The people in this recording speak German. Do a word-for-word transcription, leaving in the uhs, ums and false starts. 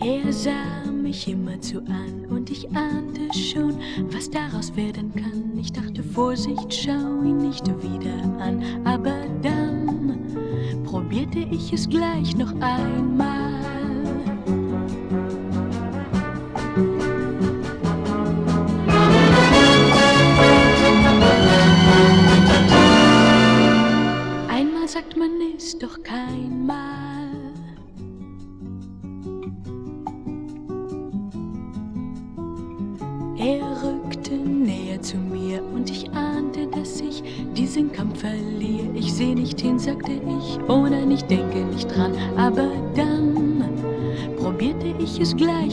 Er sah mich immerzu an und ich ahnte schon, was daraus werden kann. Ich dachte, Vorsicht, schau ihn nicht wieder an. Aber dann probierte ich es gleich noch einmal. Einmal sagt man, ist doch kein Mal. Er rückte näher zu mir und ich ahnte, dass ich diesen Kampf verliere. Ich seh nicht hin, sagte ich, oh nein, ich denke nicht dran. Aber dann probierte ich es gleich